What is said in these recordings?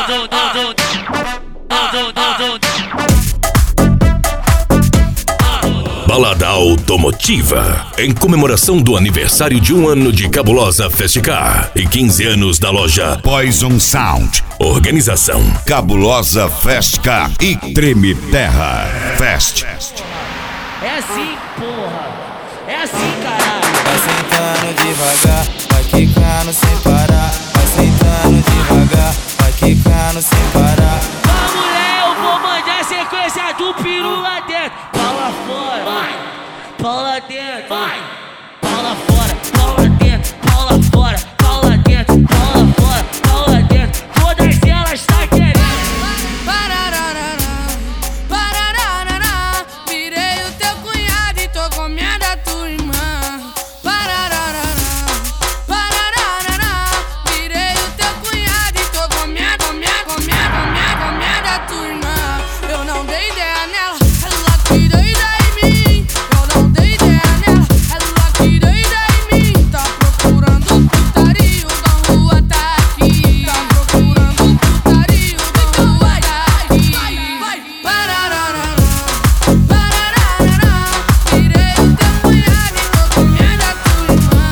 Balada Automotiva, em comemoração do aniversário de 1 ano de Cabulosa Fast Car e 15 anos da loja Poison Sound. Organização Cabulosa Fast Car e Treme Terra Fest. É assim, porra. É assim, caralho. Vai sentando devagar, vai quicando sem parar. Vai sentando devagar, vai quicando sem parar. Vamos, mulher, eu vou mandar a sequência do peru lá dentro. Pau lá fora, vai. Pau lá dentro, vai. Pau lá fora, pau lá dentro. Pau lá fora, pau lá dentro. Pau lá fora, pau lá dentro. Todas elas tá querendo. Virei o teu cunhado e tô comendo a tua irmã. Virei o teu cunhado e tô comendo a tua irmã. Eu não dei ideia nela, ela que deu ideia em mim. Eu não dei ideia nela, ela que deu ideia em mim. Tá procurando putaria, da rua tá aqui. Tá procurando putaria, da rua tá aqui. Virei o teu cunhado e tô comendo a tua irmã.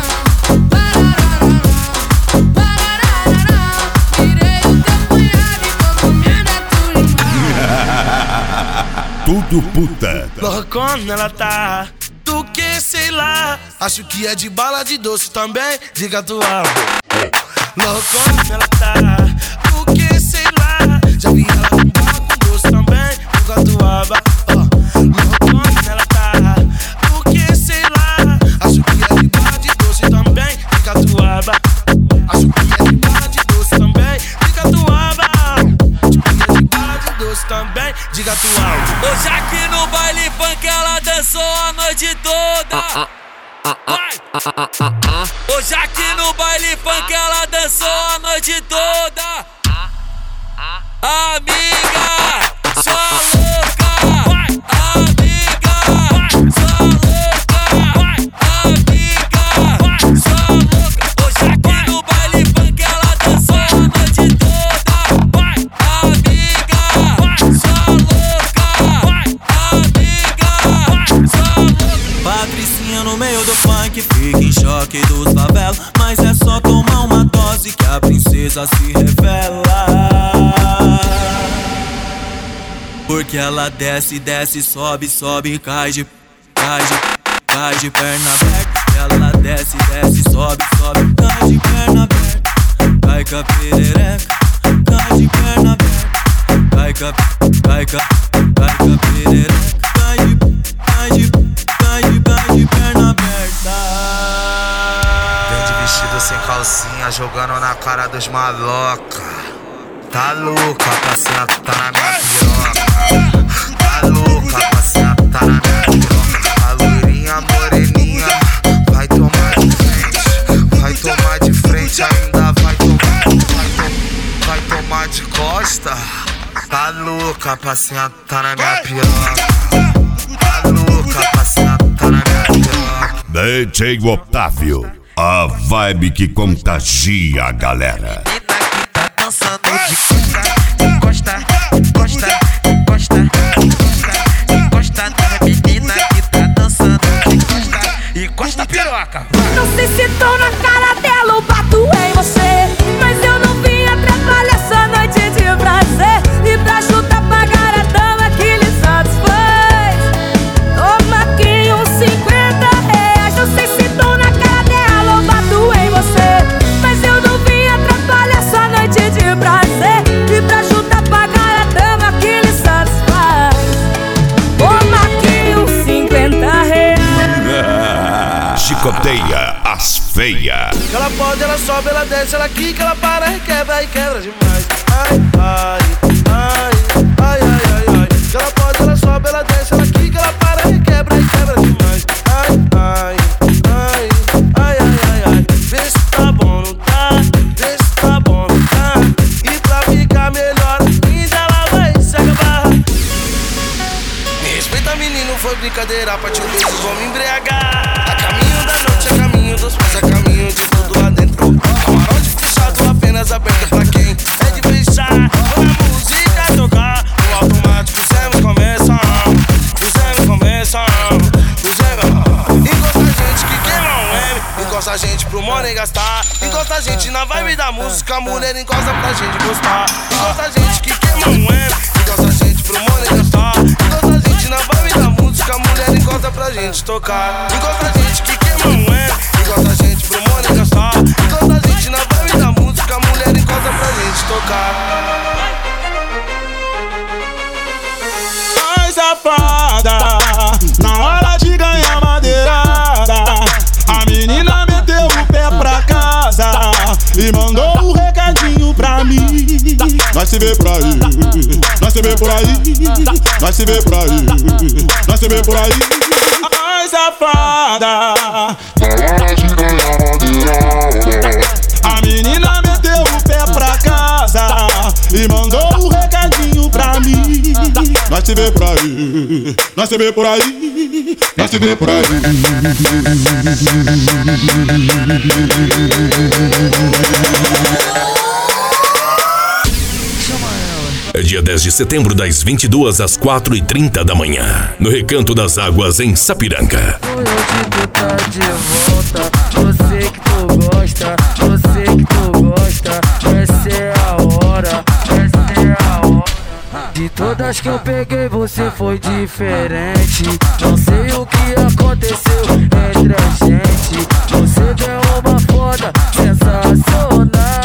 Virei o teu cunhado e tô comendo a tua irmã. Tudo puta. Loucona ela tá, do que sei lá. Acho que é de bala de doce também, diga tua boca. Loucona ela tá, do que sei lá. Já vi ela com bala com doce também, diga tua boca. Loucona ela tá, do que sei lá. Acho que é de bala de doce também, diga tua boca. Acho que é de bala de doce também, diga tua boca. Acho que é de bala de doce também, diga tua boca. Hoje aqui no baile funk ela dançou a noite toda. Vai! Hoje aqui no baile funk ela dançou a noite toda. Amiga, sua louca. Vai! Amiga, sua louca. Vai! Amiga, sua louca. Hoje aqui no baile funk ela dançou a noite toda. Vai! Amiga, sua louca. Vai! Amiga, sua louca. Patricinha no meio do funk, fica em choque dos favelas. Mas é só tomar uma dose que a princesa se revela. Porque ela desce, desce, sobe, sobe, cai de perna aberta. Ela desce, desce, sobe, sobe, cai de perna aberta. Cai com a perereca, cai de perna aberta. Cai com a perereca, cai de perna aberta. Vem de vestido sem calcinha, jogando na cara dos maloca. Tá louca pra sentar na minha piroca. Tá louca pra sentar na minha piroca. A loirinha moreninha vai tomar de frente. Vai tomar de frente, ainda vai tomar de costa. Tá louca pra sentar na minha piroca. Tá louca pra sentar na minha piroca. DJ Otávio, a vibe que contagia a galera. Dançando de costa, encosta, encosta, encosta, encosta na menina que tá dançando de costa, encosta a piroca. Não sei se tô na cara dela ou bato em você, mas eu não vim atrapalhar essa noite de prazer. E pra chutar pagar a dama que lhe satisfaz. Toma aqui uns R$50. Não sei se tô na cara dela ou bato em você, mas eu não vim atrapalhar essa noite de prazer. E pra chutar pagar a dama que lhe satisfaz. Toma aqui uns R$50. Chicoteia as feias. Que ela pode, ela sobe, ela desce, ela quica, ela para, requebra e quebra demais. Ai, ai, ai, ai, ai, ai, ai. Que ela pode, ela sobe, ela desce, ela quica, ela para, requebra e quebra demais. Ai, ai, ai, ai, ai, ai, ai. Vê se tá bom, não tá? Vê se tá bom, não tá? E pra ficar melhor ainda ela vai se acabar. Me respeita, menino, foi brincadeira. Pra te um beijo, vamos embriagar. A caminho da noite, a caminho dos pés, a caminho de tudo lá dentro. Camarote fechado, apenas aberto pra quem é de fechar. gastar. Enquanto a gente na vibe da música, a mulher encosta pra gente gostar. Enquanto a gente que queima um M, encosta a gente pro money gastar. Enquanto a gente na vibe da música, a mulher encosta pra gente tocar. Enquanto a gente que queima um M, encosta a gente pro money gastar. Enquanto a gente na vibe da música, a mulher encosta pra gente tocar. Ai, safada, na hora de ganhar madeirada, a menina meteu o pé pra casa e mandou um recadinho pra mim. Nós se vê por aí, nós se vê por aí, nós se vê por aí, nós se vê por aí. Ai, safada, na hora de ganhar madeirada, a menina meteu o pé pra casa e mandou um recadinho pra mim. Nós se vê por aí, nós se vê por aí, nós se vê por aí. É dia 10 de setembro, das 22 às 4h30 da manhã, no Recanto das Águas, em Sapiranga. Eu digo tá de volta, eu sei que tu gosta, eu sei que tu gosta. Essa é a hora, essa é a hora. De todas que eu peguei você foi diferente. Não sei o que aconteceu entre a gente. Você é uma foda sensacional.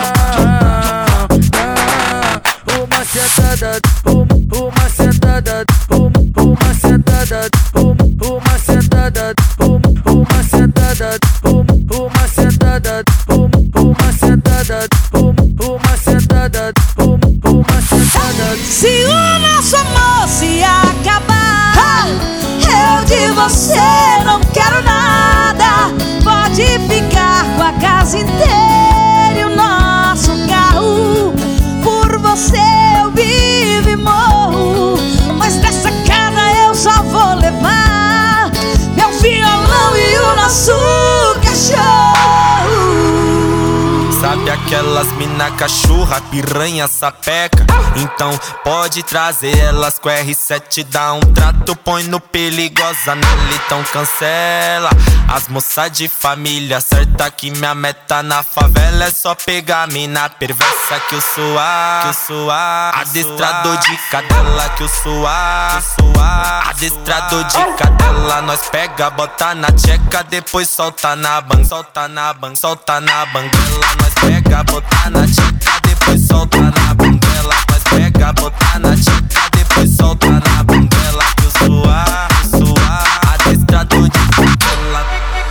Uma sentada, uma sentada, uma sentada, uma sentada, uma sentada, uma sentada, uma sentada, uma sentada, uma sentada. Se o nosso amor se acabar, eu de você não quero nada. Pode ficar com a casa inteira e o nosso carro. Por você eu vivo e morro, mas dessa casa eu só vou levar meu violão e o nosso cachorro. Sabe aquelas mina cachorra, piranha, sapeca? Então pode trazer elas com R7, dá um trato, põe no perigosa nele, então cancela. As moças de família, certa que minha meta na favela é só pegar mina perversa que eu sou adestrador de cadela que eu sou adestrador de cadela. Nós pega, bota na tcheca, depois solta na banguela, solta na banguela. Nós pega, bota na tcheca, depois solta na banguela. Nós pega, bota na tcheca, depois solta na banguela que eu sou adestrador de cadela.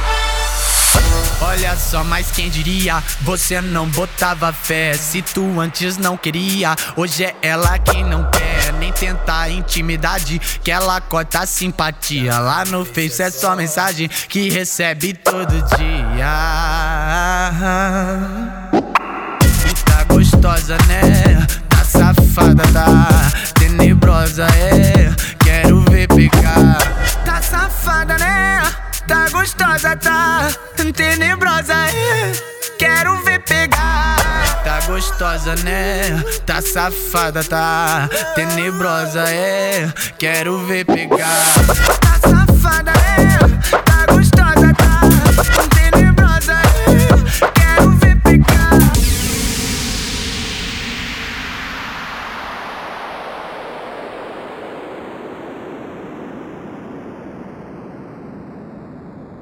Olha só, mas quem diria, você não botava fé. Se tu antes não queria, hoje é ela quem não quer nem tentar intimidade, que ela corta a simpatia. Lá no Face é só mensagem que recebe todo dia. E tá gostosa, né? Tá safada, tá tenebrosa, é. Quero ver pegar. Tá safada, né? Tá gostosa, tá tenebrosa, é. Quero ver pegar. Tá gostosa, né? Tá safada, tá tenebrosa, é. Quero ver pegar.